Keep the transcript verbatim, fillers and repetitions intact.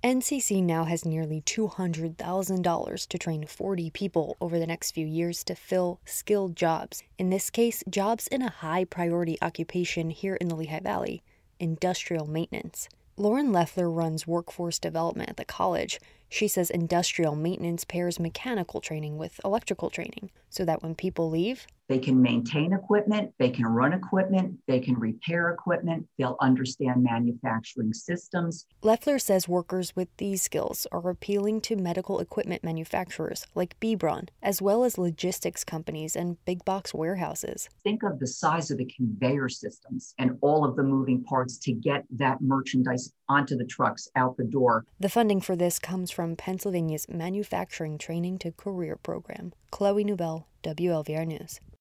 N C C now has nearly two hundred thousand dollars to train forty people over the next few years to fill skilled jobs. In this case, jobs in a high-priority occupation here in the Lehigh Valley, industrial maintenance. Lauren Leffler runs workforce development at the college. She says industrial maintenance pairs mechanical training with electrical training so that when people leave, they can maintain equipment, they can run equipment, they can repair equipment, they'll understand manufacturing systems. Leffler says workers with these skills are appealing to medical equipment manufacturers like B. Braun, as well as logistics companies and big box warehouses. Think of the size of the conveyor systems and all of the moving parts to get that merchandise onto the trucks, out the door. The funding for this comes from Pennsylvania's Manufacturing Training to Career program. Chloe Newbell, W L V R News.